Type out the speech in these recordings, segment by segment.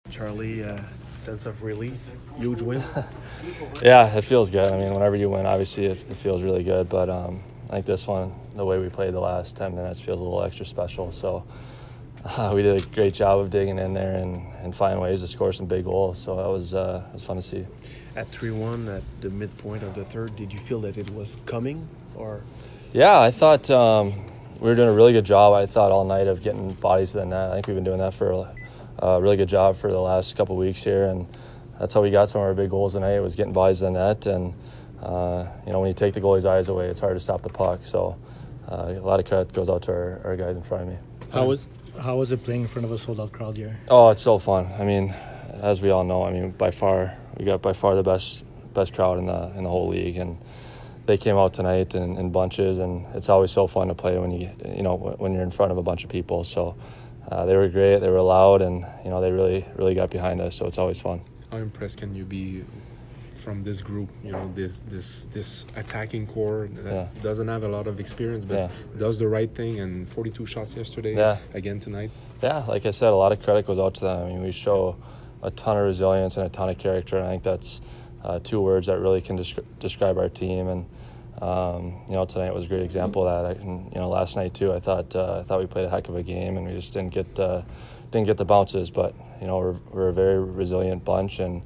Charlie, sense of relief, huge win. Yeah, it feels good. I mean, whenever you win, obviously it feels really good. But I think this one, the way we played the last 10 minutes, feels a little extra special. So we did a great job of digging in there and finding ways to score some big goals. So that was fun to see. At 3-1 at the midpoint of the third, did you feel that it was coming? Or Yeah, I thought we were doing a really good job, I thought, all night of getting bodies to the net. I think we've been doing that for a really good job for the last couple of weeks here. And that's how we got some of our big goals tonight, was getting bodies to the net. And, when you take the goalie's eyes away, it's hard to stop the puck. So a lot of credit goes out to our guys in front of me. How was it playing in front of a sold-out crowd here? Oh, it's so fun. I mean, as we all know, we got by far the best crowd in the whole league. And they came out tonight in bunches, and it's always so fun to play when when you're in front of a bunch of people. So they were great. They were loud, and they really got behind us. So it's always fun. How impressed can you be from this group? This attacking core that doesn't have a lot of experience, but does the right thing. And 42 shots yesterday, again tonight. Yeah, like I said, a lot of credit goes out to them. I mean, we show a ton of resilience and a ton of character. And I think that's two words that really can describe our team. And tonight was a great example of that. Last night too, I thought we played a heck of a game, and we just didn't get the bounces. But we're a very resilient bunch, and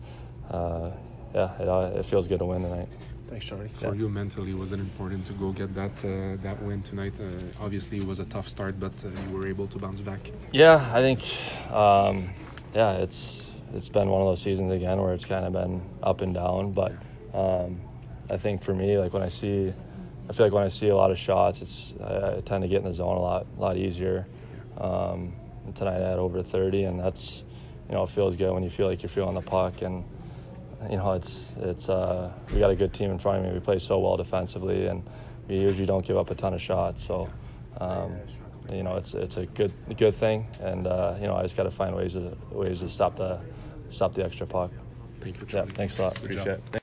it feels good to win tonight. Thanks, Charlie. For you mentally, was it important to go get that win tonight? Obviously, it was a tough start, but you were able to bounce back. Yeah, I think it's been one of those seasons again where it's kind of been up and down. But I think for me, I feel like when I see a lot of shots, I tend to get in the zone a lot easier. Tonight I had over 30, and that's it feels good when you feel like you're feeling the puck. And it's we got a good team in front of me. We play so well defensively, and we usually don't give up a ton of shots. So it's a good thing, and I just got to find ways to stop the extra puck. Thank you, Yeah, thanks a lot. Appreciate it.